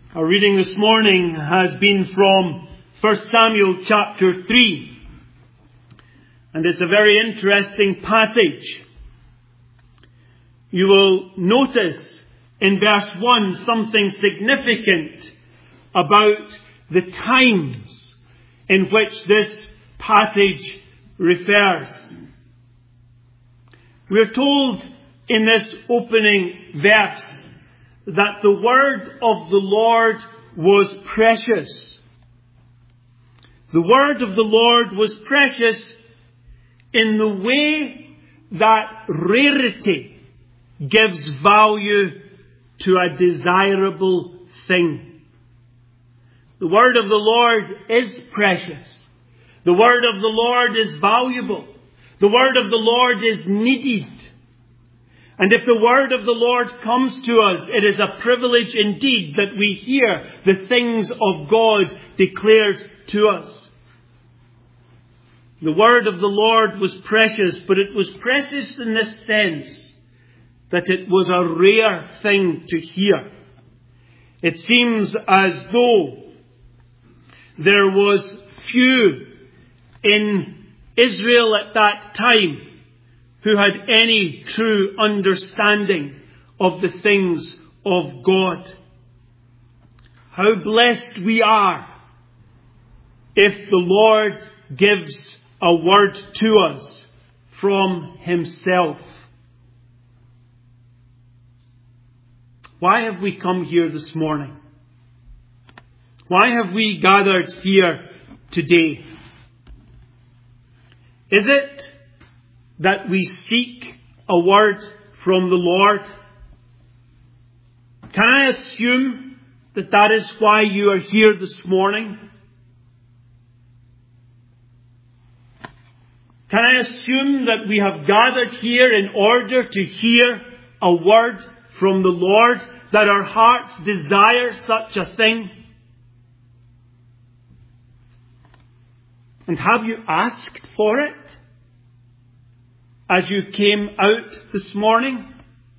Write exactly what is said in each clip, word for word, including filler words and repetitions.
Our reading this morning has been from First Samuel chapter three. And it's a very interesting passage. You will notice in verse one something significant about the times in which this passage refers. We are told in this opening verse that the word of the Lord was precious. The word of the Lord was precious in the way that rarity gives value to a desirable thing. The word of the Lord is precious. The word of the Lord is valuable. The word of the Lord is needed. And if the word of the Lord comes to us, it is a privilege indeed that we hear the things of God declared to us. The word of the Lord was precious, but it was precious in this sense that it was a rare thing to hear. It seems as though there was few in Israel at that time who had any true understanding of the things of God. How blessed we are if the Lord gives a word to us from Himself. Why have we come here this morning? Why have we gathered here today? Is it that we seek a word from the Lord? Can I assume that that is why you are here this morning? Can I assume that we have gathered here in order to hear a word from the Lord, that our hearts desire such a thing? And have you asked for it as you came out this morning?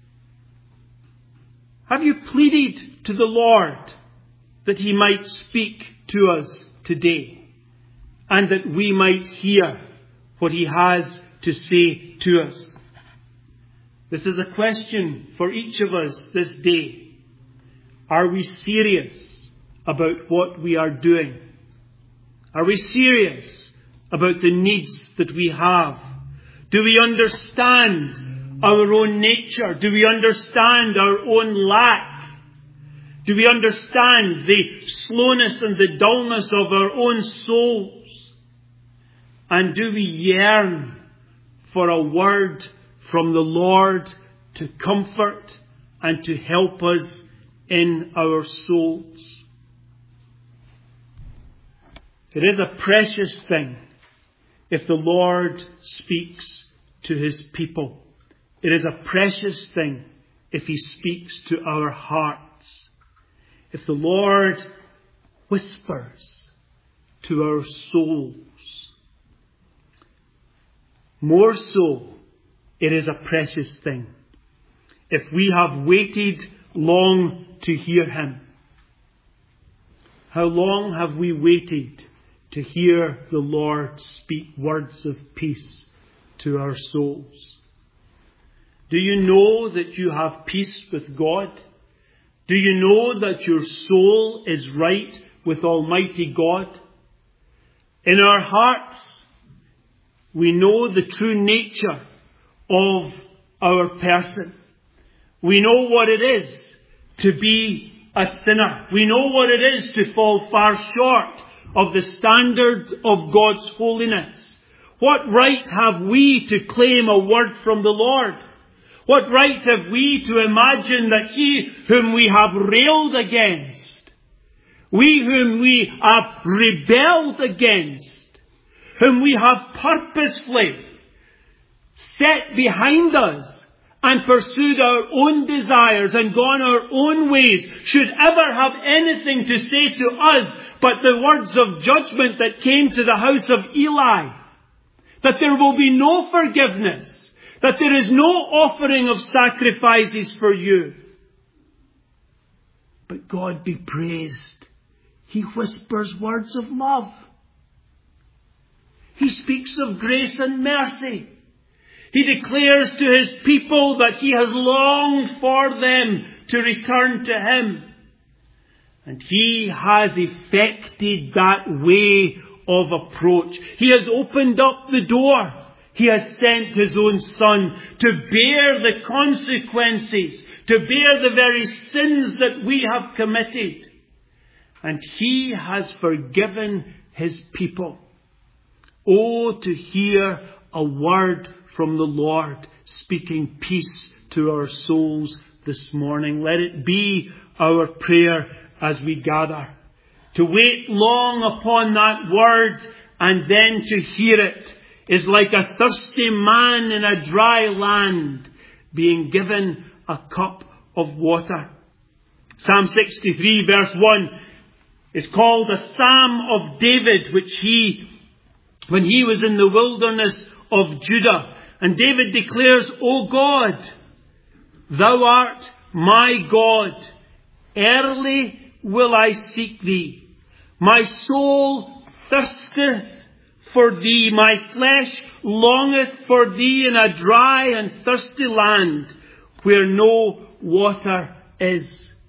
Have you pleaded to the Lord that He might speak to us today and that we might hear what He has to say to us? This is a question for each of us this day. Are we serious about what we are doing? Are we serious about the needs that we have? Do we understand our own nature? Do we understand our own lack? Do we understand the slowness and the dullness of our own souls? And do we yearn for a word from the Lord to comfort and to help us in our souls? It is a precious thing if the Lord speaks to His people. It is a precious thing if He speaks to our hearts. If the Lord whispers to our souls. More so, it is a precious thing if we have waited long to hear Him. How long have we waited to hear the Lord speak words of peace to our souls? Do you know that you have peace with God? Do you know that your soul is right with Almighty God? In our hearts, we know the true nature of our person. We know what it is to be a sinner. We know what it is to fall far short of the standard of God's holiness. What right have we to claim a word from the Lord? What right have we to imagine that He whom we have railed against, we whom we have rebelled against, whom we have purposefully set behind us and pursued our own desires and gone our own ways, should ever have anything to say to us but the words of judgment that came to the house of Eli? That there will be no forgiveness, that there is no offering of sacrifices for you. But God be praised, He whispers words of love. He speaks of grace and mercy. He declares to His people that He has longed for them to return to Him. And He has effected that way of approach. He has opened up the door. He has sent His own Son to bear the consequences, to bear the very sins that we have committed. And He has forgiven His people. Oh, to hear a word from the Lord speaking peace to our souls this morning. Let it be our prayer as we gather. To wait long upon that word and then to hear it is like a thirsty man in a dry land being given a cup of water. Psalm sixty-three verse one is called a Psalm of David, which he, when he was in the wilderness of Judah. And David declares, O God, Thou art my God. Early will I seek Thee. My soul thirsteth for Thee. My flesh longeth for Thee in a dry and thirsty land where no water is.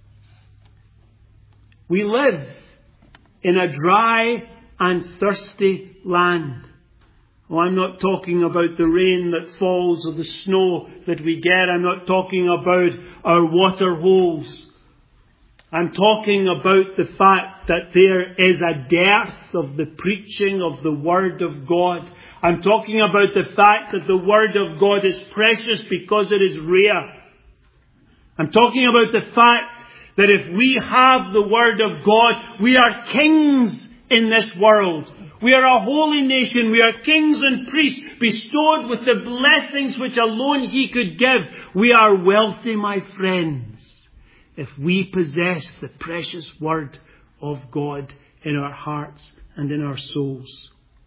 We live in a dry and thirsty land. Oh, I'm not talking about the rain that falls or the snow that we get. I'm not talking about our water holes. I'm talking about the fact that there is a dearth of the preaching of the Word of God. I'm talking about the fact that the Word of God is precious because it is rare. I'm talking about the fact that if we have the Word of God, we are kings in this world. We are a holy nation. We are kings and priests bestowed with the blessings which alone He could give. We are wealthy, my friends, if we possess the precious Word of God in our hearts and in our souls.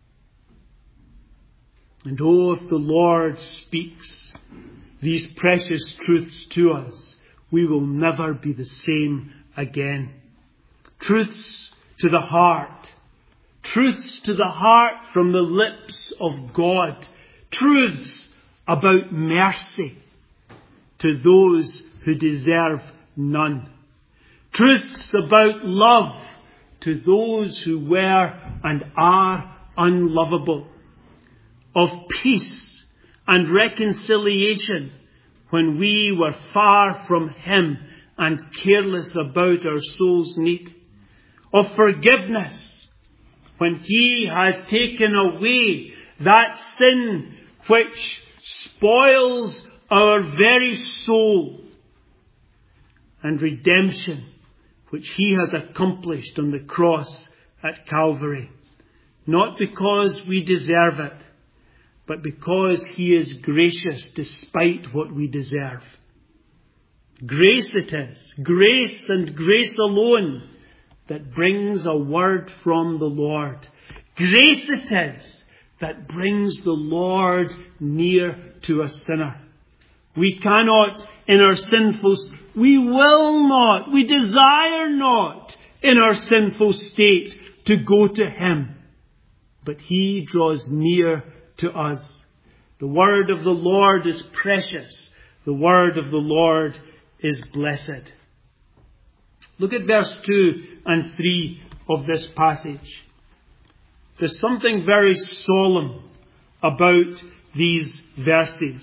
And oh, if the Lord speaks these precious truths to us, we will never be the same again. Truths to the heart. Truths to the heart from the lips of God. Truths about mercy to those who deserve none. Truths about love to those who were and are unlovable. Of peace and reconciliation when we were far from Him and careless about our soul's need. Of forgiveness when He has taken away that sin which spoils our very soul. And redemption which He has accomplished on the cross at Calvary. Not because we deserve it, but because He is gracious despite what we deserve. Grace it is, grace and grace alone, that brings a word from the Lord. Grace it is that brings the Lord near to a sinner. We cannot in our sinful, we will not, we desire not in our sinful state to go to Him. But He draws near to us. The word of the Lord is precious. The word of the Lord is blessed. Look at verse two and three of this passage. There's something very solemn about these verses.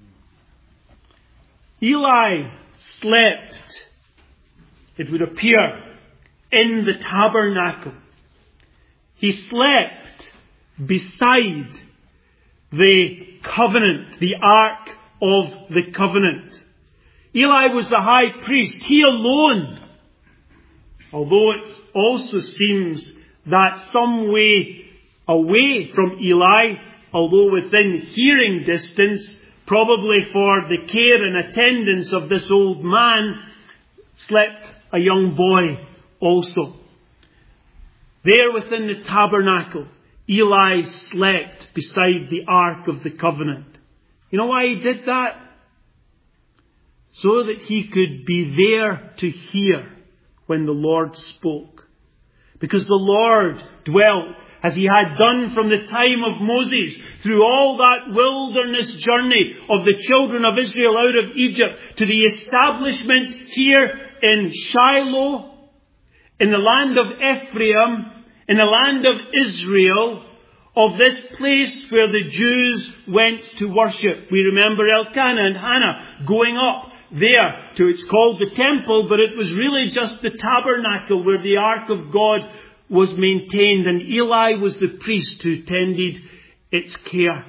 Eli slept, it would appear, in the tabernacle. He slept beside the covenant, the ark of the covenant. Eli was the high priest, he alone. Although it also seems that some way away from Eli, although within hearing distance, probably for the care and attendance of this old man, slept a young boy also. There within the tabernacle, Eli slept beside the Ark of the Covenant. You know why he did that? So that he could be there to hear when the Lord spoke. Because the Lord dwelt, as he had done from the time of Moses, through all that wilderness journey of the children of Israel out of Egypt, to the establishment here in Shiloh, in the land of Ephraim, in the land of Israel, of this place where the Jews went to worship. We remember Elkanah and Hannah going up there to, it's called the temple, but it was really just the tabernacle where the ark of God was maintained, and Eli was the priest who tended its care.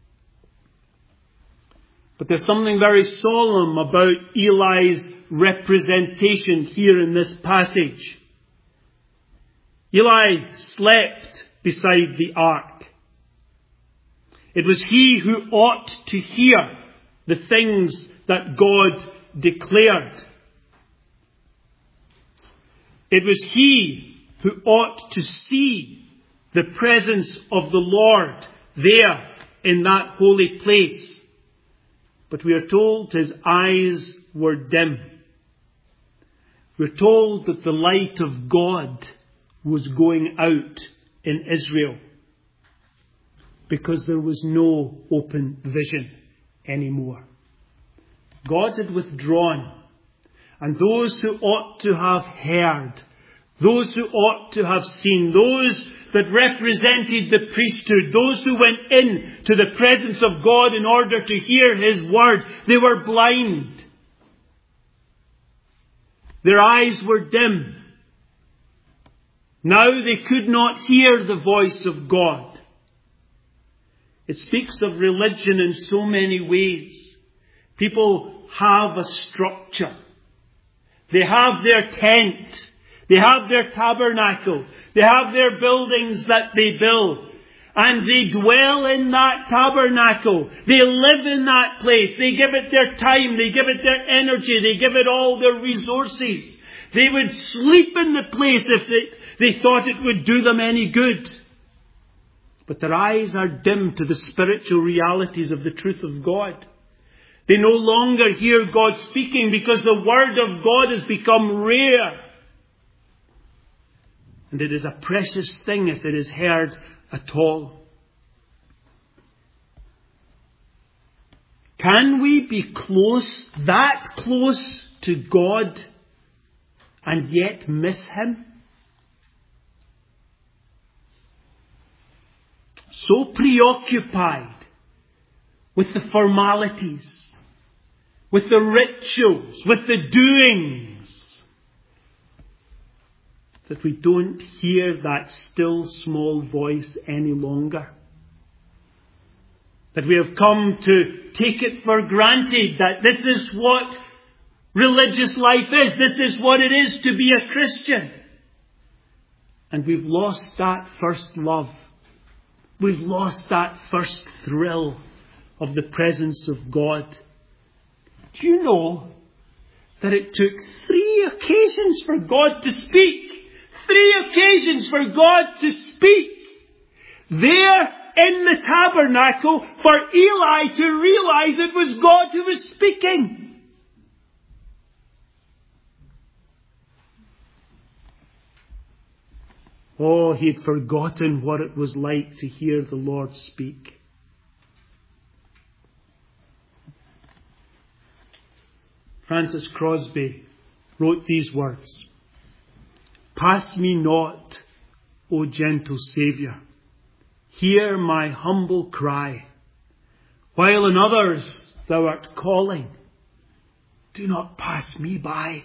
But there's something very solemn about Eli's representation here in this passage. Eli slept beside the ark. It was he who ought to hear the things that God declared. It was he who ought to see the presence of the Lord there in that holy place. But we are told his eyes were dim. We're told that the light of God was going out in Israel because there was no open vision anymore. God had withdrawn, and those who ought to have heard, those who ought to have seen, those that represented the priesthood, those who went in to the presence of God in order to hear his word, they were blind. Their eyes were dim. Now they could not hear the voice of God. It speaks of religion in so many ways. People have a structure. They have their tent. They have their tabernacle. They have their buildings that they build. And they dwell in that tabernacle. They live in that place. They give it their time. They give it their energy. They give it all their resources. They would sleep in the place if they, they thought it would do them any good. But their eyes are dim to the spiritual realities of the truth of God. They no longer hear God speaking because the word of God has become rare. And it is a precious thing if it is heard at all. Can we be close, that close to God, and yet miss him? So preoccupied with the formalities, with the rituals, with the doings, that we don't hear that still small voice any longer. That we have come to take it for granted that this is what religious life is. This is what it is to be a Christian. And we've lost that first love. We've lost that first thrill of the presence of God. Do you know that it took three occasions for God to speak? Three occasions for God to speak there in the tabernacle for Eli to realize it was God who was speaking. Oh, he had forgotten what it was like to hear the Lord speak. Francis Crosby wrote these words: "Pass me not, O gentle Saviour. Hear my humble cry. While in others thou art calling, do not pass me by."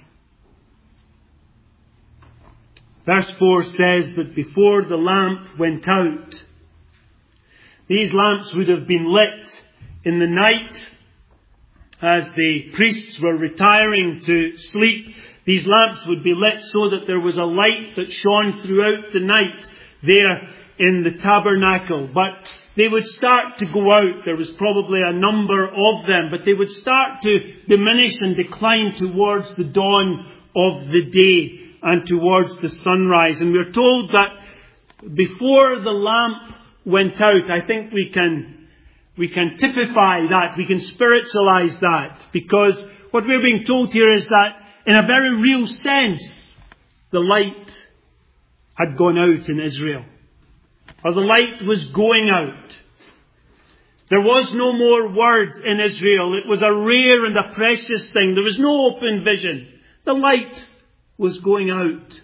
Verse four says that before the lamp went out, these lamps would have been lit in the night as the priests were retiring to sleep. These lamps would be lit so that there was a light that shone throughout the night there in the tabernacle. But they would start to go out. There was probably a number of them, but they would start to diminish and decline towards the dawn of the day and towards the sunrise. And we're told that before the lamp went out, I think we can we can typify that, we can spiritualize that, because what we're being told here is that in a very real sense, the light had gone out in Israel. Or the light was going out. There was no more word in Israel. It was a rare and a precious thing. There was no open vision. The light was going out.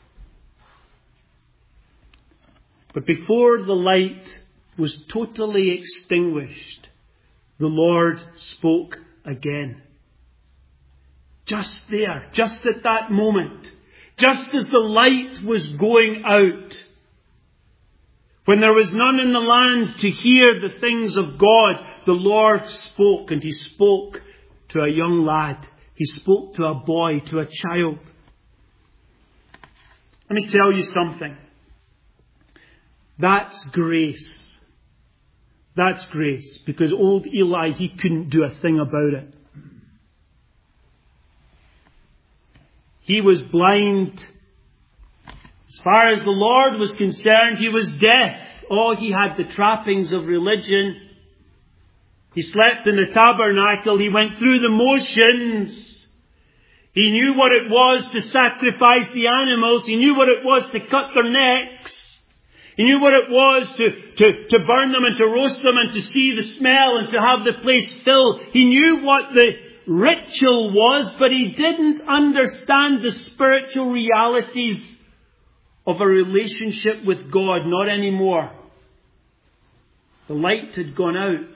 But before the light was totally extinguished, the Lord spoke again. Just there, just at that moment, just as the light was going out, when there was none in the land to hear the things of God, the Lord spoke, and He spoke to a young lad. He spoke to a boy, to a child. Let me tell you something. That's grace. That's grace. Because old Eli, he couldn't do a thing about it. He was blind. As far as the Lord was concerned, he was deaf. Oh, he had the trappings of religion. He slept in the tabernacle. He went through the motions. He knew what it was to sacrifice the animals. He knew what it was to cut their necks. He knew what it was to, to, to burn them and to roast them and to see the smell and to have the place filled. He knew what the ritual was, but he didn't understand the spiritual realities of a relationship with God. Not anymore. The light had gone out.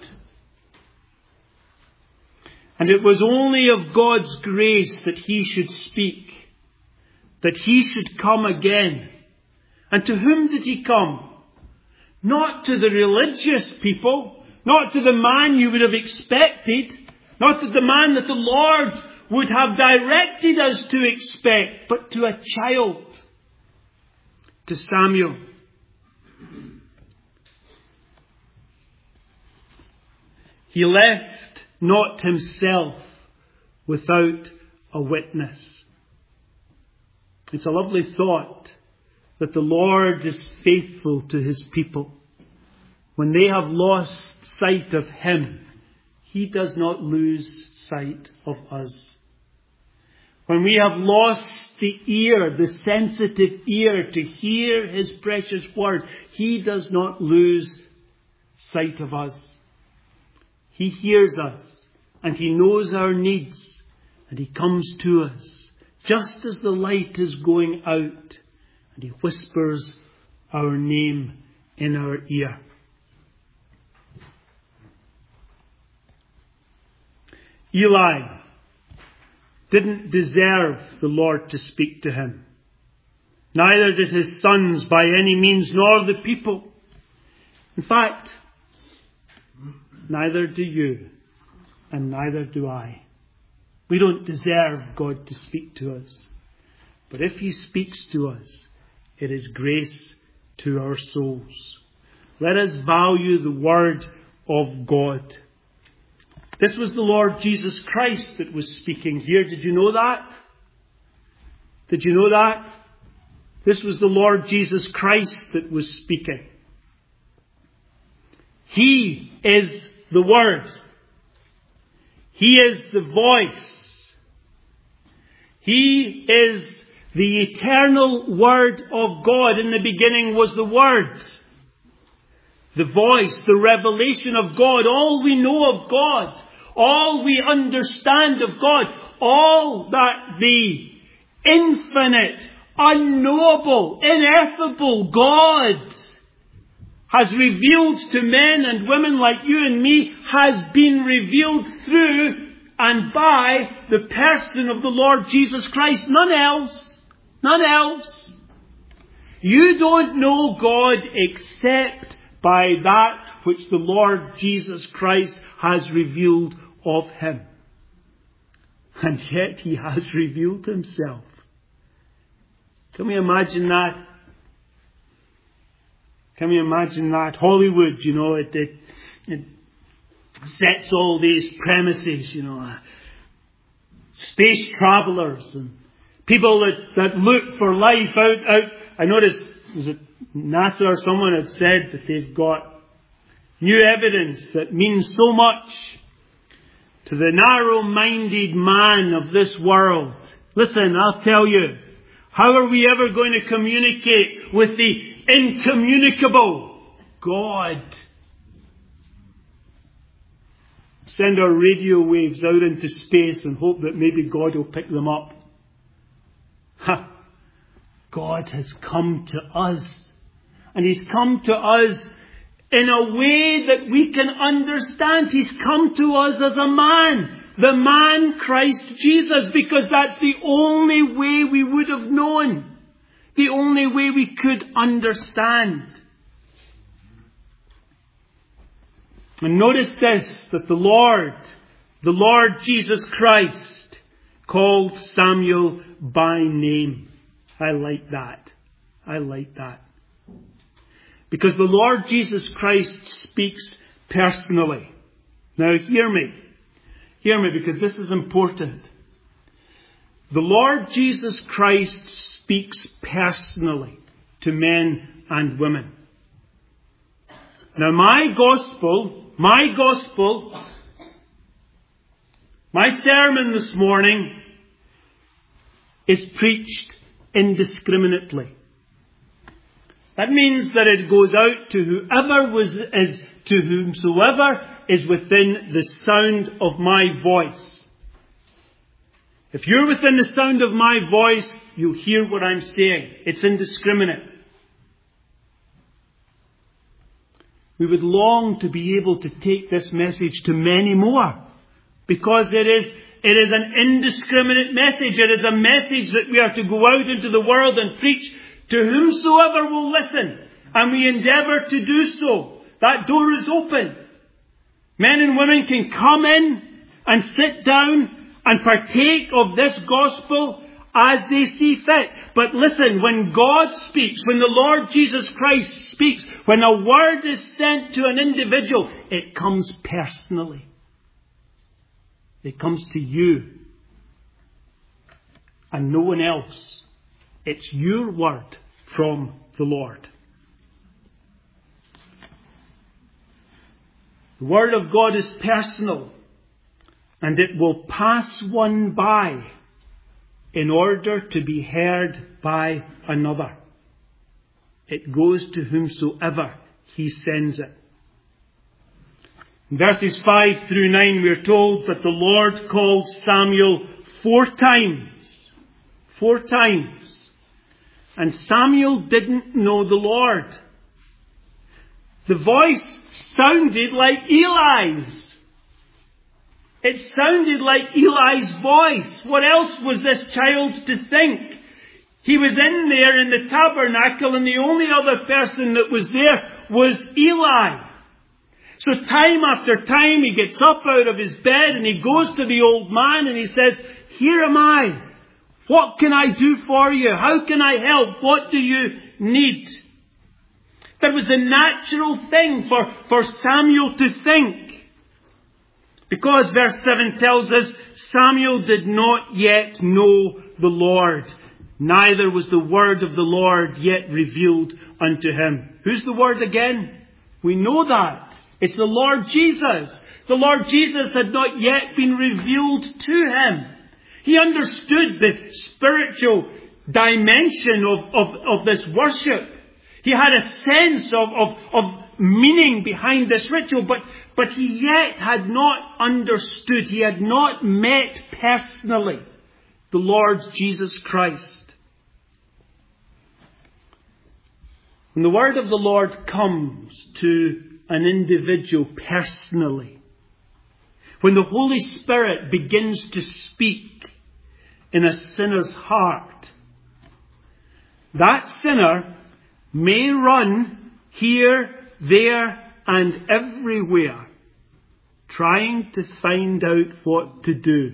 And it was only of God's grace that he should speak, that he should come again. And to whom did he come? Not to the religious people, not to the man you would have expected, not to the man that the Lord would have directed us to expect, but to a child, to Samuel. He left not himself without a witness. It's a lovely thought that the Lord is faithful to his people. When they have lost sight of him, he does not lose sight of us. When we have lost the ear, the sensitive ear to hear his precious word, he does not lose sight of us. He hears us and he knows our needs and he comes to us just as the light is going out and he whispers our name in our ear. Eli didn't deserve the Lord to speak to him. Neither did his sons by any means, nor the people. In fact, neither do you, and neither do I. We don't deserve God to speak to us. But if he speaks to us, it is grace to our souls. Let us value the word of God. This was the Lord Jesus Christ that was speaking here. Did you know that? Did you know that? This was the Lord Jesus Christ that was speaking. He is the Word. He is the voice. He is the eternal Word of God. In the beginning was the Word. The voice, the revelation of God. All we know of God. All we understand of God. All that the infinite, unknowable, ineffable God has revealed to men and women like you and me has been revealed through and by the person of the Lord Jesus Christ. None else. None else. You don't know God except by that which the Lord Jesus Christ has revealed of him. And yet he has revealed himself. Can we imagine that? Can we imagine that? Hollywood, you know, it, it, it sets all these premises, you know, uh, space travelers and people that, that look for life out, out. I noticed, was it NASA or someone had said that they've got new evidence that means so much to the narrow-minded man of this world. Listen, I'll tell you, How are we ever going to communicate with the incommunicable God? Send our radio waves out into space and hope that maybe God will pick them up. Ha! God has come to us. And He's come to us in a way that we can understand. He's come to us as a man. The man Christ Jesus. Because that's the only way we would have known. The only way we could understand. And notice this, that the Lord, the Lord Jesus Christ, called Samuel by name. I like that. I like that. Because the Lord Jesus Christ speaks personally. Now hear me. Hear me, because this is important. The Lord Jesus Christ speaks personally to men and women. Now my gospel, my gospel, my sermon this morning is preached indiscriminately. That means that it goes out to whoever was is to whomsoever is within the sound of my voice. If you're within the sound of my voice, you'll hear what I'm saying. It's indiscriminate. We would long to be able to take this message to many more, because it is it is an indiscriminate message. It is a message that we are to go out into the world and preach to whomsoever will listen, and we endeavour to do so. That door is open. Men and women can come in and sit down and partake of this gospel as they see fit. But listen, when God speaks, when the Lord Jesus Christ speaks, when a word is sent to an individual, it comes personally. It comes to you and no one else. It's your word from the Lord. The word of God is personal, and it will pass one by in order to be heard by another. It goes to whomsoever He sends it. In verses five through nine, we are told that the Lord called Samuel four times. Four times. And Samuel didn't know the Lord. The voice sounded like Eli's. It sounded like Eli's voice. What else was this child to think? He was in there in the tabernacle, and the only other person that was there was Eli. So time after time he gets up out of his bed and he goes to the old man and he says, "Here am I. What can I do for you? How can I help? What do you need?" That was the natural thing for, for Samuel to think. Because verse seven tells us, Samuel did not yet know the Lord. Neither was the word of the Lord yet revealed unto him. Who's the word again? We know that. It's the Lord Jesus. The Lord Jesus had not yet been revealed to him. He understood the spiritual dimension of, of, of this worship. He had a sense of, of, of meaning behind this ritual, but, but he yet had not understood. He had not met personally the Lord Jesus Christ. When the word of the Lord comes to an individual personally, when the Holy Spirit begins to speak in a sinner's heart, that sinner may run here, there, and everywhere, trying to find out what to do.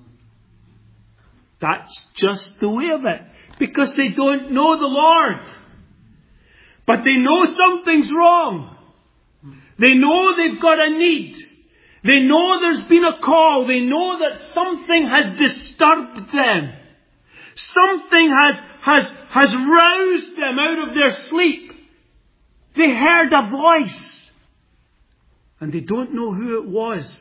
That's just the way of it, because they don't know the Lord. But they know something's wrong. They know they've got a need. They know there's been a call. They know that something has disturbed them. Something has, has, has roused them out of their sleep. They heard a voice. And they don't know who it was.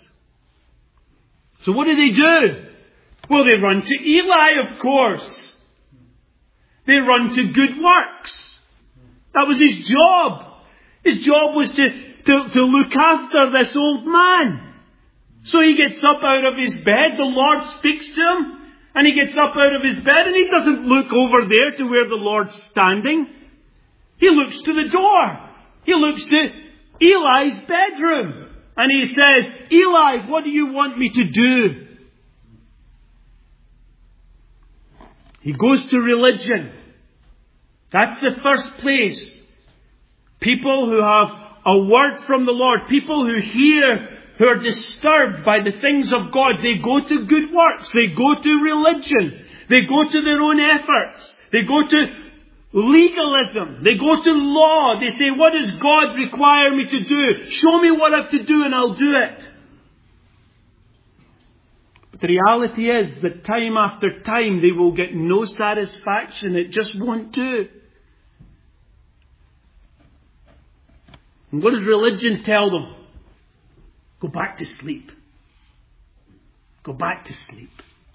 So what do they do? Well, they run to Eli, of course. They run to good works. That was his job. His job was to, to, to look after this old man. So he gets up out of his bed, the Lord speaks to him, and he gets up out of his bed and he doesn't look over there to where the Lord's standing. He looks to the door. He looks to Eli's bedroom. And he says, Eli, what do you want me to do? He goes to religion. That's the first place. People who have a word from the Lord, people who hear, who are disturbed by the things of God, they go to good works. They go to religion. They go to their own efforts. They go to legalism. They go to law. They say, what does God require me to do? Show me what I have to do and I'll do it. But the reality is that time after time they will get no satisfaction. It just won't do. And what does religion tell them? Go back to sleep. Go back to sleep.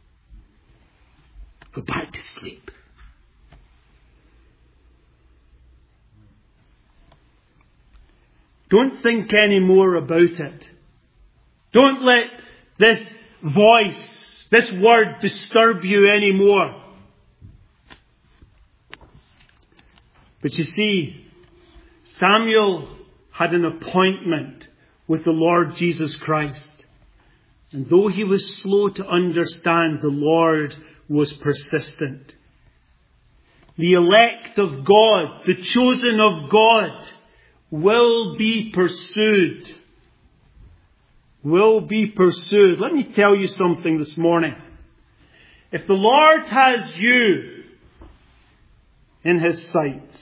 Go back to sleep. Don't think any more about it. Don't let this voice, this word disturb you anymore. But you see, Samuel had an appointment with the Lord Jesus Christ. And though he was slow to understand, the Lord was persistent. The elect of God, the chosen of God, will be pursued. Will be pursued. Let me tell you something this morning. If the Lord has you in His sights,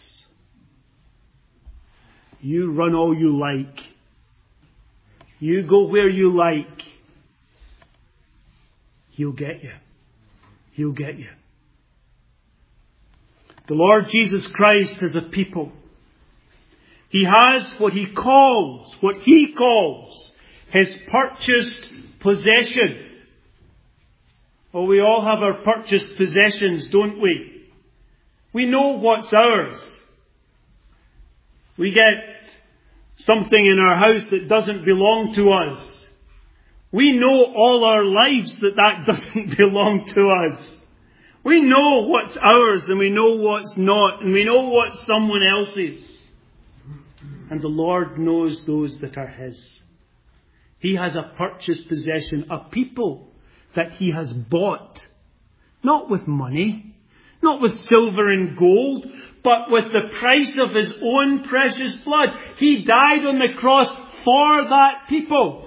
you run all you like. You go where you like. He'll get you. He'll get you. The Lord Jesus Christ has a people. He has what He calls, what He calls His purchased possession. Oh, we all have our purchased possessions, don't we? We know what's ours. We get something in our house that doesn't belong to us. We know all our lives that that doesn't belong to us. We know what's ours and we know what's not, and we know what someone else's. And the Lord knows those that are His. He has a purchased possession, a people that He has bought. Not with money, not with silver and gold, but with the price of His own precious blood. He died on the cross for that people.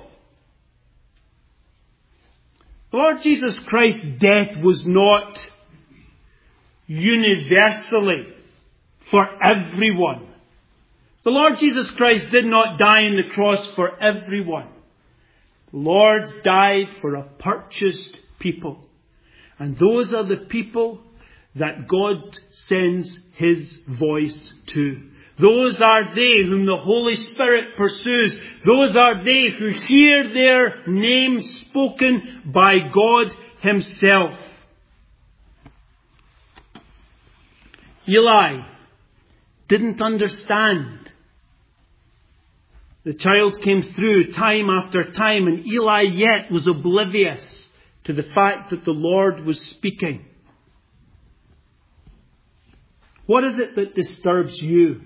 The Lord Jesus Christ's death was not universally for everyone. The Lord Jesus Christ did not die on the cross for everyone. The Lord died for a purchased people. And those are the people that God sends His voice to. Those are they whom the Holy Spirit pursues. Those are they who hear their name spoken by God Himself. Eli didn't understand. The child came through time after time, and Eli yet was oblivious to the fact that the Lord was speaking. What is it that disturbs you?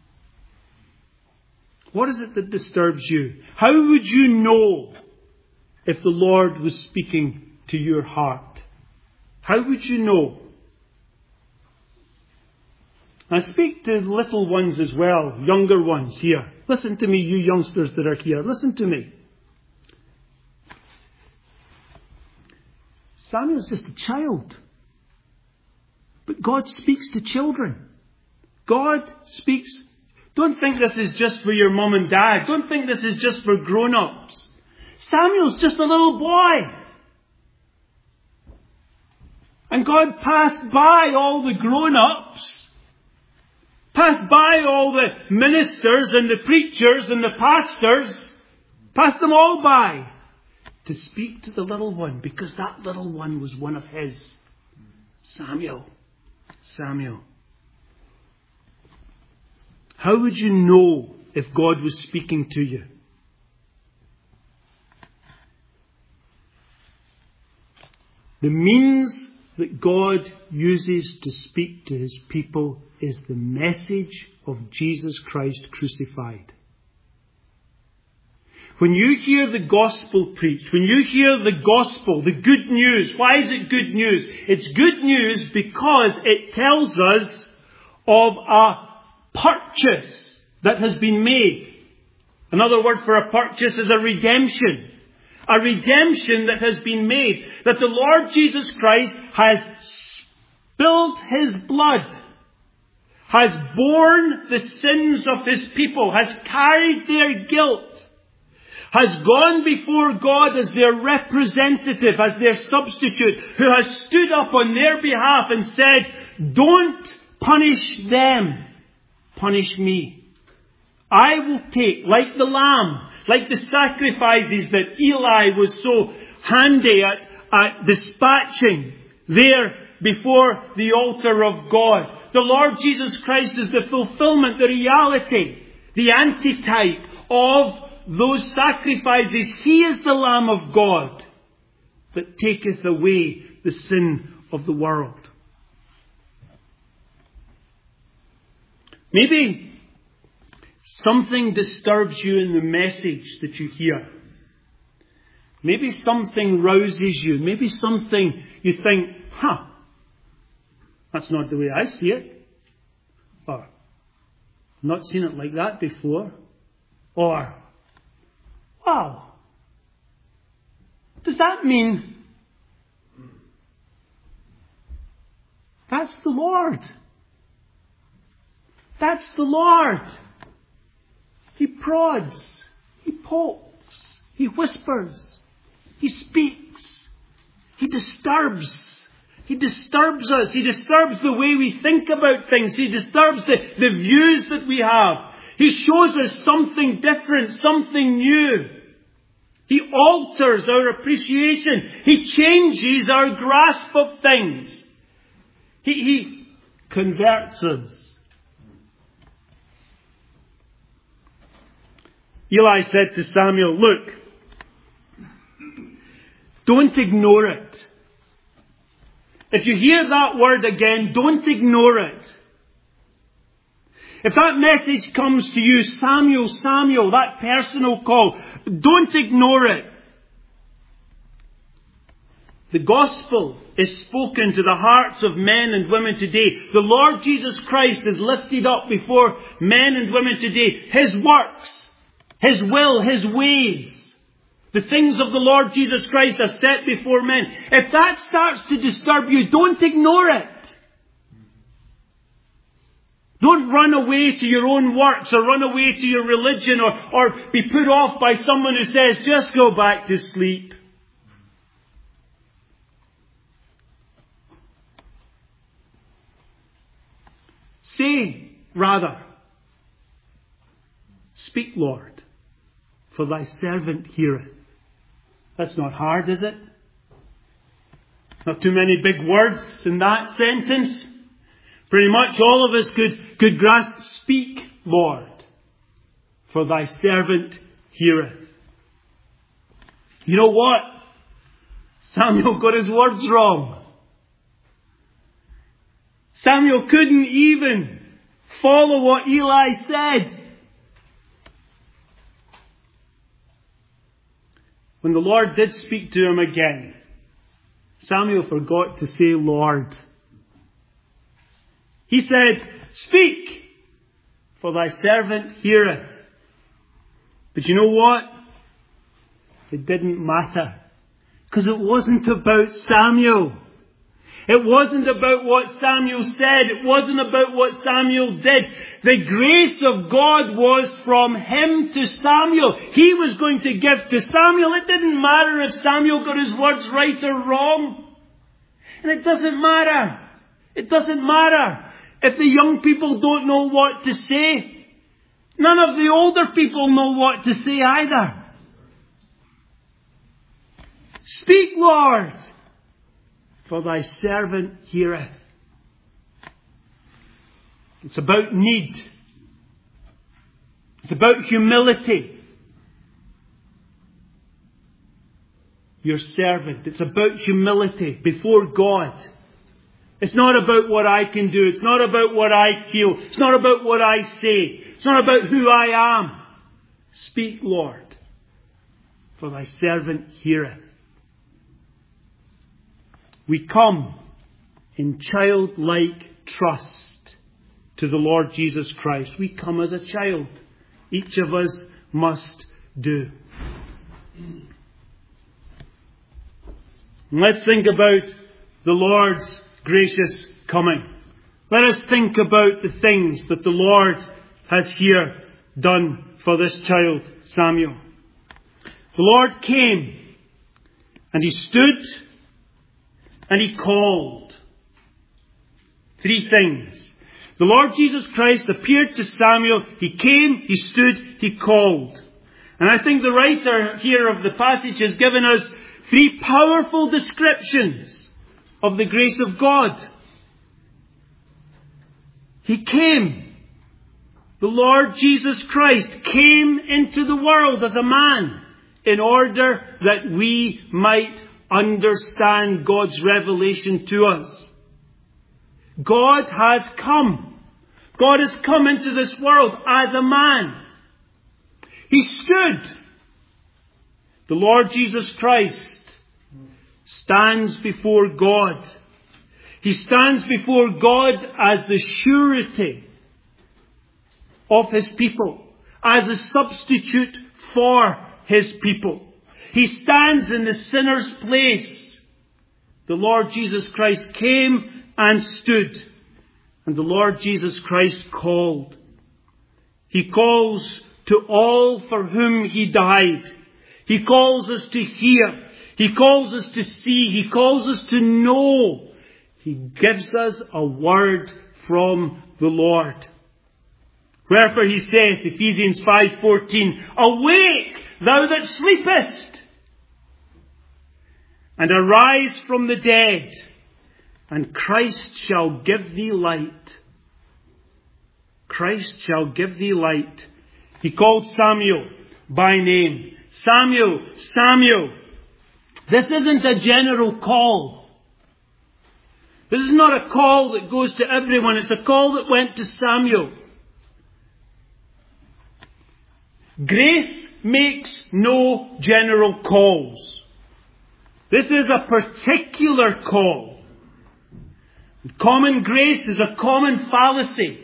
What is it that disturbs you? How would you know if the Lord was speaking to your heart? How would you know? I speak to little ones as well, younger ones here. Listen to me, you youngsters that are here. Listen to me. Samuel's just a child. But God speaks to children. God speaks. Don't think this is just for your mum and dad. Don't think this is just for grown-ups. Samuel's just a little boy. And God passed by all the grown-ups. Passed by all the ministers and the preachers and the pastors. Passed them all by to speak to the little one, because that little one was one of His. Samuel. Samuel. How would you know if God was speaking to you? The means that God uses to speak to His people is the message of Jesus Christ crucified. When you hear the gospel preached, when you hear the gospel, the good news, why is it good news? It's good news because it tells us of a purchase that has been made. Another word for a purchase is a redemption. A redemption that has been made. That the Lord Jesus Christ has spilled His blood, has borne the sins of His people, has carried their guilt, has gone before God as their representative, as their substitute, who has stood up on their behalf and said, don't punish them, punish me. I will take, like the lamb, like the sacrifices that Eli was so handy at, at dispatching there before the altar of God. The Lord Jesus Christ is the fulfillment, the reality, the antitype of those sacrifices. He is the Lamb of God that taketh away the sin of the world. Maybe something disturbs you in the message that you hear. Maybe something rouses you. Maybe something you think, huh, that's not the way I see it. Or, I've not seen it like that before. Or, wow, does that mean that's the Lord? That's the Lord. He prods, He pokes, He whispers, He speaks, He disturbs. He disturbs us. He disturbs the way we think about things. He disturbs the, the views that we have. He shows us something different, something new. He alters our appreciation. He changes our grasp of things. He, he converts us. Eli said to Samuel, look, don't ignore it. If you hear that word again, don't ignore it. If that message comes to you, Samuel, Samuel, that personal call, don't ignore it. The gospel is spoken to the hearts of men and women today. The Lord Jesus Christ is lifted up before men and women today. His works, His will, His ways, the things of the Lord Jesus Christ are set before men. If that starts to disturb you, don't ignore it. Don't run away to your own works or run away to your religion or, or be put off by someone who says, just go back to sleep. Say, rather, speak, Lord, for thy servant heareth. That's not hard, is it? Not too many big words in that sentence. Pretty much all of us could, could grasp, speak, Lord, for thy servant heareth. You know what? Samuel got his words wrong. Samuel couldn't even follow what Eli said. When the Lord did speak to him again, Samuel forgot to say Lord. He said, speak, for thy servant heareth. But you know what? It didn't matter. Because it wasn't about Samuel. It wasn't about what Samuel said. It wasn't about what Samuel did. The grace of God was from him to Samuel. He was going to give to Samuel. It didn't matter if Samuel got his words right or wrong. And it doesn't matter. It doesn't matter if the young people don't know what to say. None of the older people know what to say either. Speak, Lord, for thy servant heareth. It's about need. It's about humility. Your servant. It's about humility before God. It's not about what I can do. It's not about what I feel. It's not about what I say. It's not about who I am. Speak, Lord, for thy servant heareth. We come in childlike trust to the Lord Jesus Christ. We come as a child. Each of us must do. And let's think about the Lord's gracious coming. Let us think about the things that the Lord has here done for this child, Samuel. The Lord came and He stood and He called. Three things. The Lord Jesus Christ appeared to Samuel. He came, He stood, He called. And I think the writer here of the passage has given us three powerful descriptions of the grace of God. He came. The Lord Jesus Christ came into the world as a man in order that we might understand God's revelation to us. God has come. God has come into this world as a man. He stood. The Lord Jesus Christ stands before God. He stands before God as the surety of His people, as a substitute for His people. He stands in the sinner's place. The Lord Jesus Christ came and stood, and the Lord Jesus Christ called. He calls to all for whom He died. He calls us to hear. He calls us to see. He calls us to know. He gives us a word from the Lord. Wherefore He saith, Ephesians five fourteen, awake, thou that sleepest, and arise from the dead, and Christ shall give thee light. Christ shall give thee light. He called Samuel by name. Samuel, Samuel. This isn't a general call. This is not a call that goes to everyone. It's a call that went to Samuel. Grace makes no general calls. This is a particular call. Common grace is a common fallacy.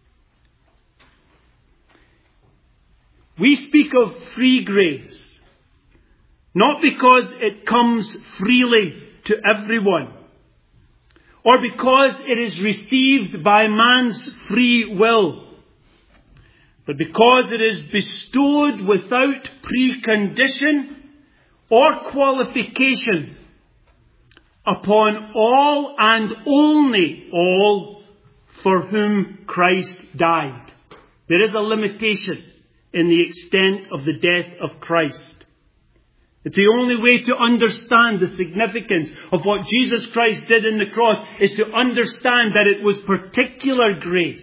We speak of free grace, not because it comes freely to everyone, or because it is received by man's free will, but because it is bestowed without precondition or qualification upon all and only all for whom Christ died. There is a limitation in the extent of the death of Christ. It's the only way to understand the significance of what Jesus Christ did in the cross is to understand that it was particular grace.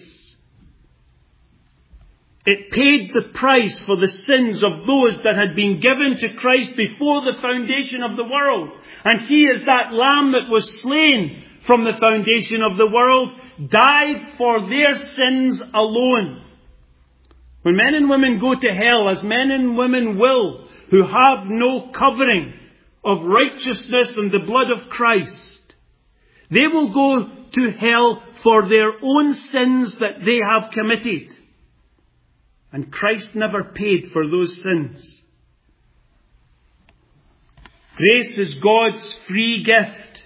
It paid the price for the sins of those that had been given to Christ before the foundation of the world. And He is that Lamb that was slain from the foundation of the world, died for their sins alone. When men and women go to hell, as men and women will, who have no covering of righteousness and the blood of Christ, they will go to hell for their own sins that they have committed. And Christ never paid for those sins. Grace is God's free gift.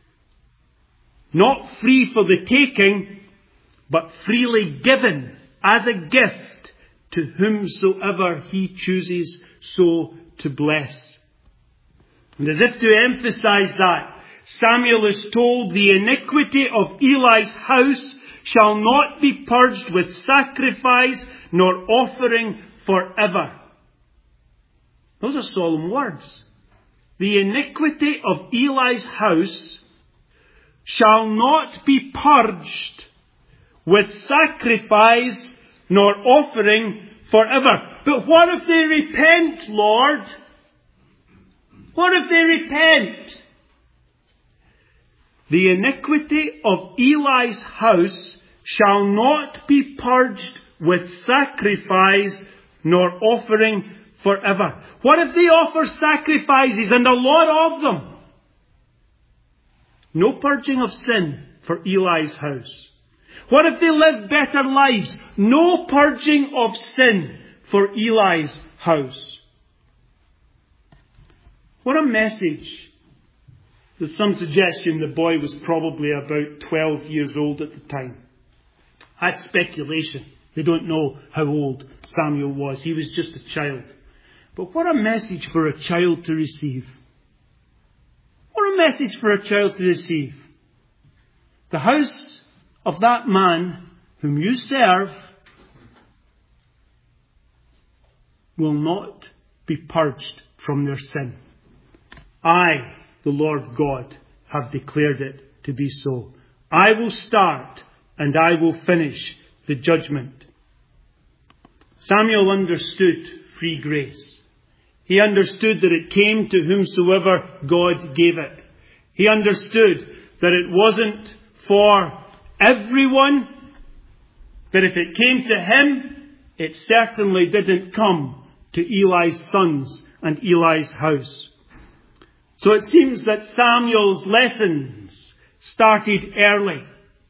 Not free for the taking, but freely given as a gift to whomsoever He chooses so to bless. And as if to emphasize that, Samuel is told, the iniquity of Eli's house shall not be purged with sacrifice nor offering forever. Those are solemn words. The iniquity of Eli's house shall not be purged with sacrifice nor offering forever. But what if they repent, Lord? What if they repent? The iniquity of Eli's house shall not be purged with sacrifice nor offering forever. What if they offer sacrifices, and a lot of them? No purging of sin for Eli's house. What if they live better lives? No purging of sin for Eli's house. What a message. There's some suggestion the boy was probably about twelve years old at the time. That's speculation. They don't know how old Samuel was. He was just a child. But what a message for a child to receive. What a message for a child to receive. The house of that man whom you serve will not be purged from their sin. I, the Lord God, have declared it to be so. I will start and I will finish the judgment. Samuel understood free grace. He understood that it came to whomsoever God gave it. He understood that it wasn't for everyone, but if it came to him, it certainly didn't come to Eli's sons and Eli's house. So it seems that Samuel's lessons started early.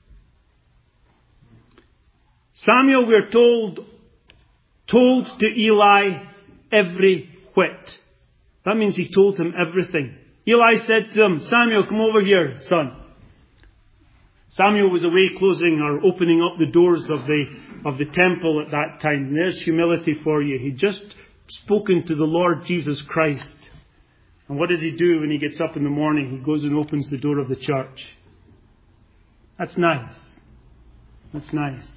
Samuel, we're told, told to Eli every whit. That means he told him everything. Eli said to him, Samuel, come over here, son. Samuel was away closing or opening up the doors of the of the temple at that time. And there's humility for you. He'd just spoken to the Lord Jesus Christ. And what does he do when he gets up in the morning? He goes and opens the door of the church. That's nice. That's nice.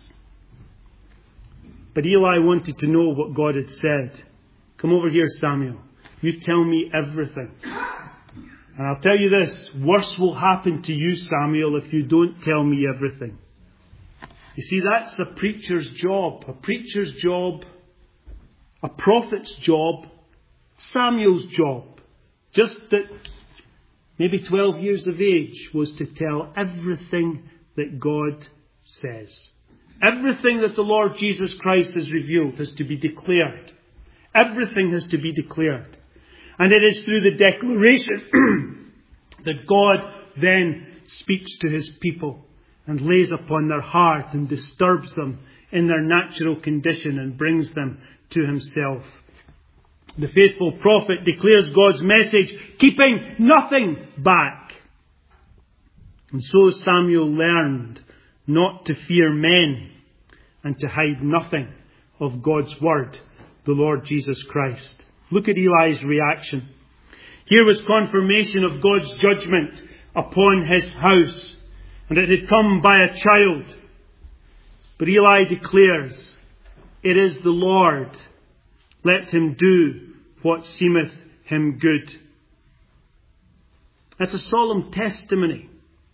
But Eli wanted to know what God had said. Come over here, Samuel. You tell me everything. And I'll tell you this, worse will happen to you, Samuel, if you don't tell me everything. You see, that's a preacher's job. A preacher's job, a prophet's job, Samuel's job. Just that maybe twelve years of age was to tell everything that God says. Everything that the Lord Jesus Christ has revealed has to be declared. Everything has to be declared. And it is through the declaration that God then speaks to his people and lays upon their heart and disturbs them in their natural condition and brings them to himself. The faithful prophet declares God's message, keeping nothing back. And so Samuel learned not to fear men and to hide nothing of God's word, the Lord Jesus Christ. Look at Eli's reaction. Here was confirmation of God's judgment upon his house, and it had come by a child. But Eli declares, it is the Lord. Let him do what seemeth him good. That's a solemn testimony.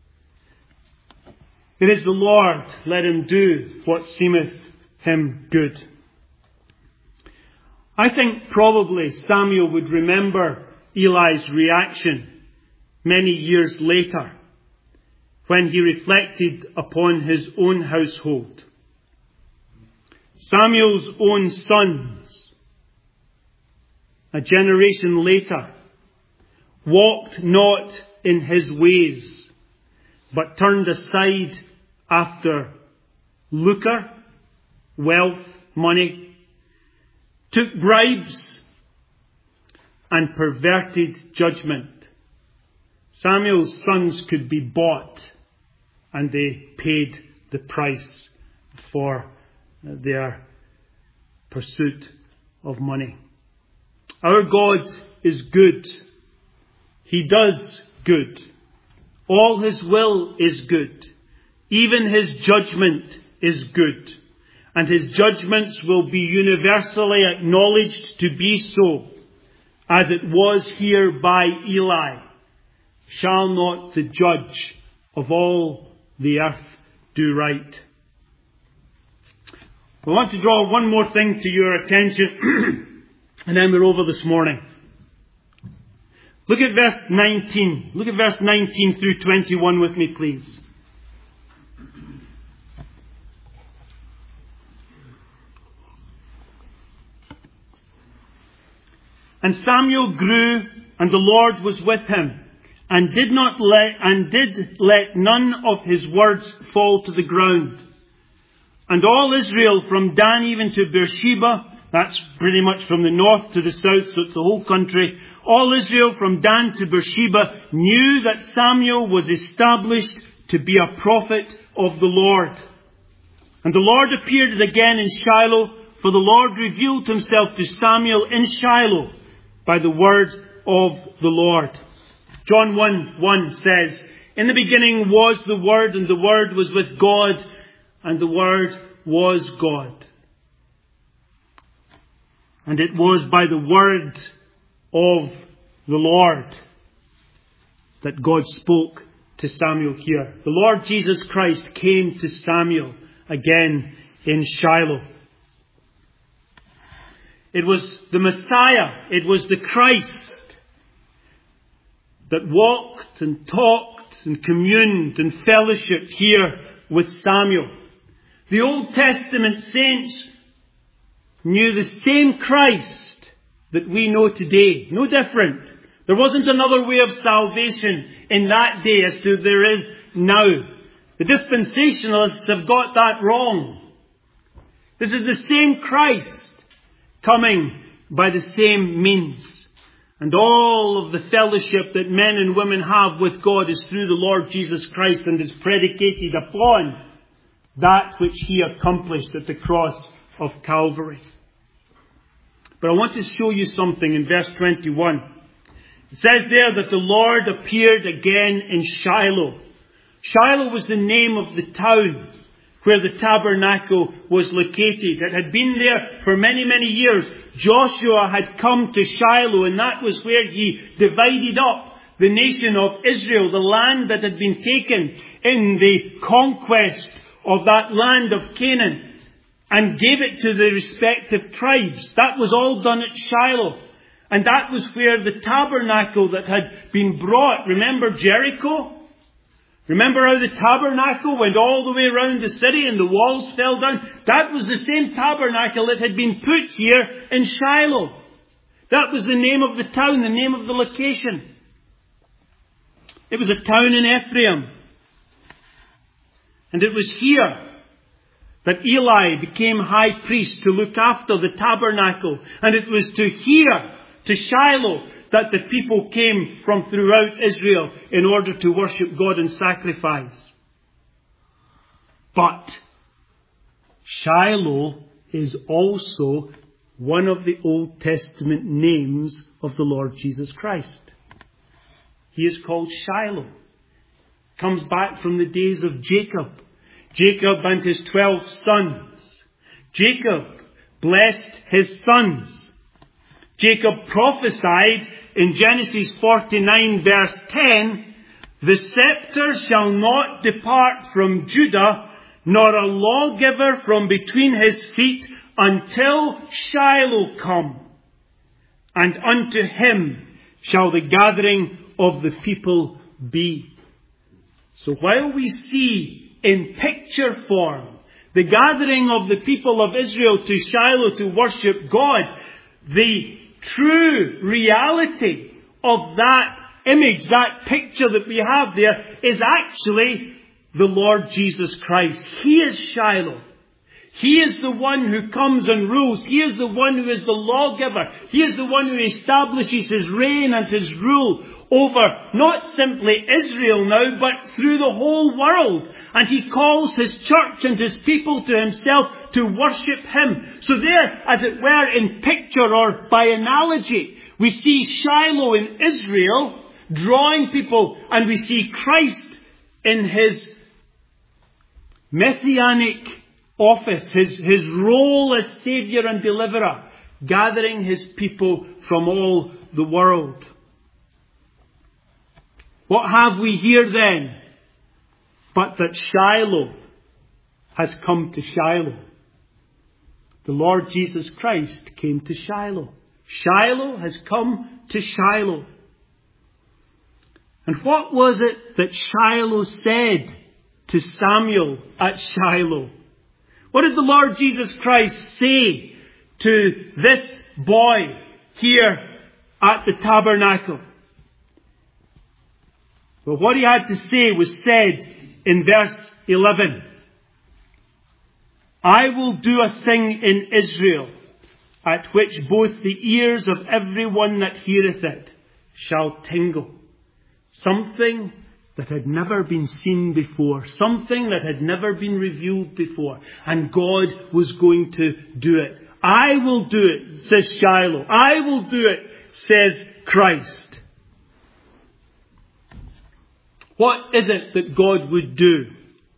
It is the Lord. Let him do what seemeth him good. I think probably Samuel would remember Eli's reaction many years later when he reflected upon his own household. Samuel's own sons, a generation later, walked not in his ways, but turned aside after lucre, wealth, money, took bribes, and perverted judgment. Samuel's sons could be bought, and they paid the price for their pursuit of money. Our God is good. He does good. All his will is good. Even his judgment is good. And his judgments will be universally acknowledged to be so, as it was here by Eli. Shall not the judge of all the earth do right? I want to draw one more thing to your attention, and then we're over this morning. Look at verse nineteen. Look at verse nineteen through twenty-one with me, please. And Samuel grew, and the Lord was with him, and did not let and did let none of his words fall to the ground. And all Israel, from Dan even to Beersheba, that's pretty much from the north to the south, so it's the whole country. All Israel, from Dan to Beersheba, knew that Samuel was established to be a prophet of the Lord. And the Lord appeared again in Shiloh, for the Lord revealed himself to Samuel in Shiloh by the word of the Lord. John one one says, "In the beginning was the Word, and the Word was with God, and the Word was God." And it was by the word of the Lord that God spoke to Samuel here. The Lord Jesus Christ came to Samuel again in Shiloh. It was the Messiah, it was the Christ that walked and talked and communed and fellowshiped here with Samuel. The Old Testament saints knew the same Christ that we know today. No different. There wasn't another way of salvation in that day as to there is now. The dispensationalists have got that wrong. This is the same Christ coming by the same means. And all of the fellowship that men and women have with God is through the Lord Jesus Christ, and is predicated upon that which He accomplished at the cross of Calvary. But I want to show you something in verse twenty-one. It says there that the Lord appeared again in Shiloh. Shiloh was the name of the town where the tabernacle was located. It had been there for many, many years. Joshua had come to Shiloh, and that was where he divided up the nation of Israel, the land that had been taken in the conquest of that land of Canaan, and gave it to the respective tribes. That was all done at Shiloh. And that was where the tabernacle that had been brought, remember Jericho? Remember how the tabernacle went all the way around the city and the walls fell down? That was the same tabernacle that had been put here in Shiloh. That was the name of the town, the name of the location. It was a town in Ephraim. And it was here that Eli became high priest to look after the tabernacle. And it was to here, to Shiloh, that the people came from throughout Israel in order to worship God and sacrifice. But Shiloh is also one of the Old Testament names of the Lord Jesus Christ. He is called Shiloh. Comes back from the days of Jacob. Jacob and his twelve sons. Jacob blessed his sons. Jacob prophesied in Genesis forty-nine verse ten, "The scepter shall not depart from Judah, nor a lawgiver from between his feet, until Shiloh come. And unto him shall the gathering of the people be." So while we see in picture form the gathering of the people of Israel to Shiloh to worship God, the true reality of that image, that picture that we have there, is actually the Lord Jesus Christ. He is Shiloh. He is the one who comes and rules. He is the one who is the lawgiver. He is the one who establishes His reign and His rule over not simply Israel now, but through the whole world. And He calls His church and His people to Himself to worship Him. So there, as it were, in picture or by analogy, we see Shiloh in Israel drawing people, and we see Christ in His messianic office, His, His role as Saviour and Deliverer, gathering His people from all the world. What have we here then? But that Shiloh has come to Shiloh. The Lord Jesus Christ came to Shiloh. Shiloh has come to Shiloh. And what was it that Shiloh said to Samuel at Shiloh? What did the Lord Jesus Christ say to this boy here at the tabernacle? Well, what he had to say was said in verse eleven. I will do a thing in Israel, at which both the ears of every one that heareth it shall tingle. Something that had never been seen before. Something that had never been revealed before. And God was going to do it. I will do it, says Shiloh. I will do it, says Christ. What is it that God would do?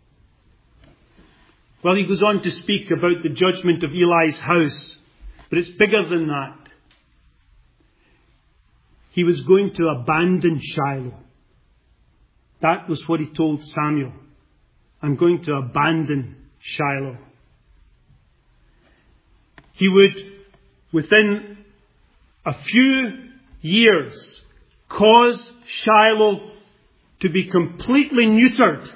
Well, he goes on to speak about the judgment of Eli's house. But it's bigger than that. He was going to abandon Shiloh. That was what he told Samuel. I'm going to abandon Shiloh. He would, within a few years, cause Shiloh to be completely neutered.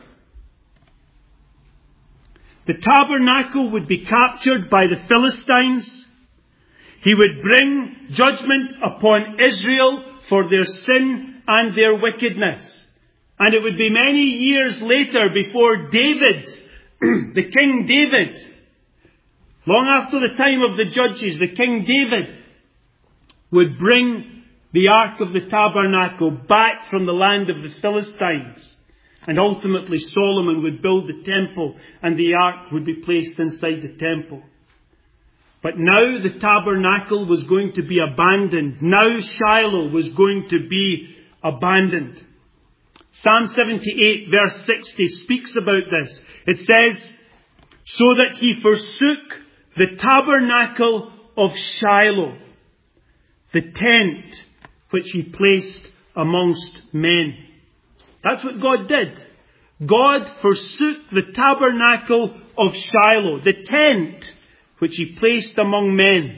The tabernacle would be captured by the Philistines. He would bring judgment upon Israel for their sin and their wickedness. And it would be many years later before David, the King David, long after the time of the judges, the King David would bring the Ark of the Tabernacle back from the land of the Philistines. And ultimately Solomon would build the temple and the Ark would be placed inside the temple. But now the tabernacle was going to be abandoned. Now Shiloh was going to be abandoned. Psalm seventy-eight verse sixty speaks about this. It says, so that he forsook the tabernacle of Shiloh, the tent which he placed amongst men. That's what God did. God forsook the tabernacle of Shiloh, the tent which he placed among men.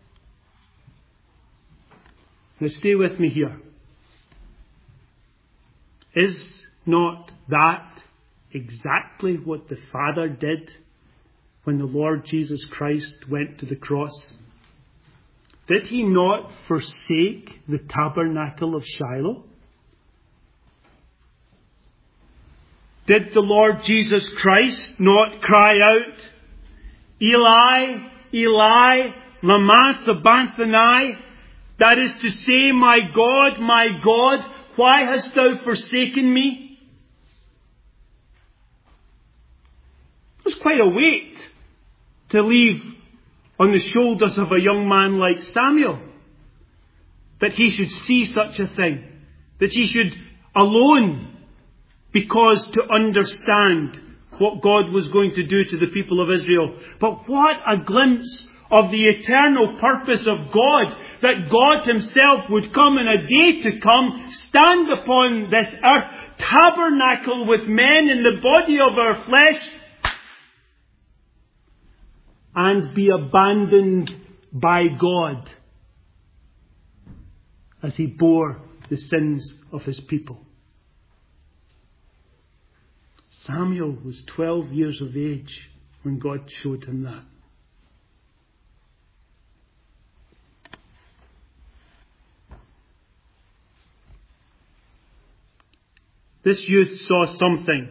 Now stay with me here. Is not that exactly what the Father did when the Lord Jesus Christ went to the cross? Did he not forsake the tabernacle of Shiloh? Did the Lord Jesus Christ not cry out, Eli, Eli, lama sabachthani? That is to say, my God, my God, why hast thou forsaken me? It was quite a weight to leave on the shoulders of a young man like Samuel. That he should see such a thing. That he should alone, because to understand what God was going to do to the people of Israel. But what a glimpse of the eternal purpose of God, that God himself would come in a day to come, stand upon this earth, tabernacle with men in the body of our flesh, and be abandoned by God as he bore the sins of his people. Samuel was twelve years of age when God showed him that. This youth saw something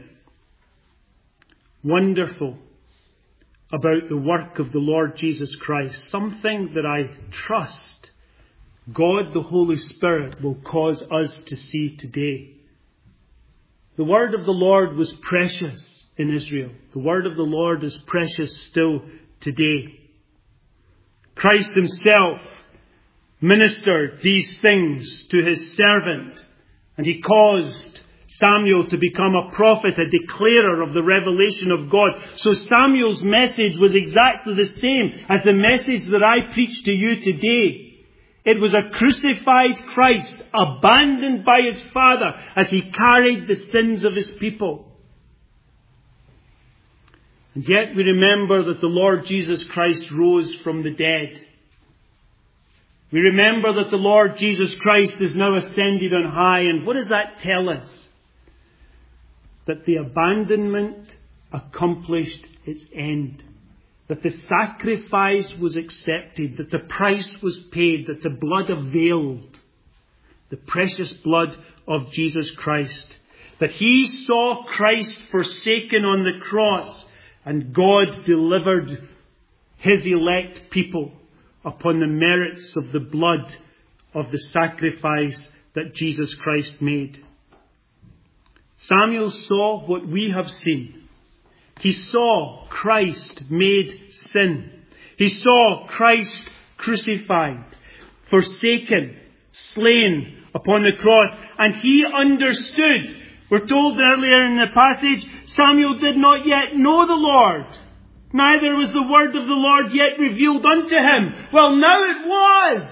wonderful about the work of the Lord Jesus Christ. Something that I trust God the Holy Spirit will cause us to see today. The word of the Lord was precious in Israel. The word of the Lord is precious still today. Christ himself ministered these things to his servant, and he caused Samuel to become a prophet, a declarer of the revelation of God. So Samuel's message was exactly the same as the message that I preach to you today. It was a crucified Christ, abandoned by his Father as he carried the sins of his people. And yet we remember that the Lord Jesus Christ rose from the dead. We remember that the Lord Jesus Christ is now ascended on high. And what does that tell us? That the abandonment accomplished its end. That the sacrifice was accepted. That the price was paid. That the blood availed. The precious blood of Jesus Christ. That he saw Christ forsaken on the cross. And God delivered his elect people upon the merits of the blood of the sacrifice that Jesus Christ made. Samuel saw what we have seen. He saw Christ made sin. He saw Christ crucified, forsaken, slain upon the cross. And he understood. We're told earlier in the passage, Samuel did not yet know the Lord. Neither was the word of the Lord yet revealed unto him. Well, now it was.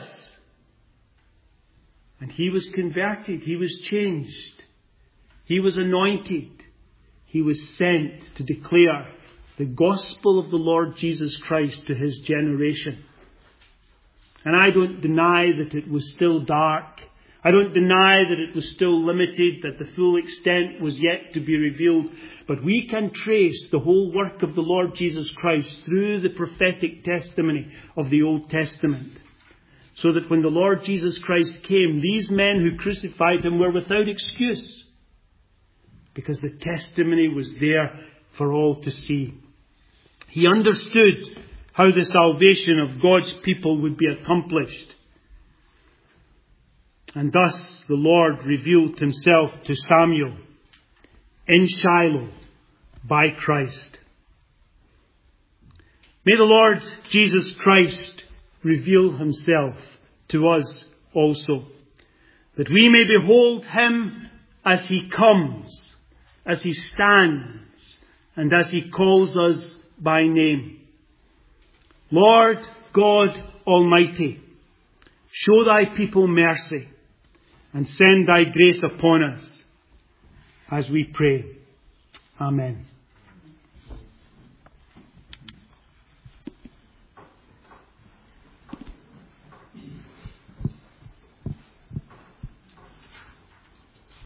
And he was converted. He was changed. He was anointed. He was sent to declare the gospel of the Lord Jesus Christ to his generation. And I don't deny that it was still dark. I don't deny that it was still limited, that the full extent was yet to be revealed. But we can trace the whole work of the Lord Jesus Christ through the prophetic testimony of the Old Testament. So that when the Lord Jesus Christ came, these men who crucified him were without excuse. Because the testimony was there for all to see. He understood how the salvation of God's people would be accomplished. And thus the Lord revealed himself to Samuel in Shiloh by Christ. May the Lord Jesus Christ reveal himself to us also, that we may behold him as he comes, as he stands, and as he calls us by name. Lord God Almighty, show thy people mercy, and send thy grace upon us as we pray. Amen.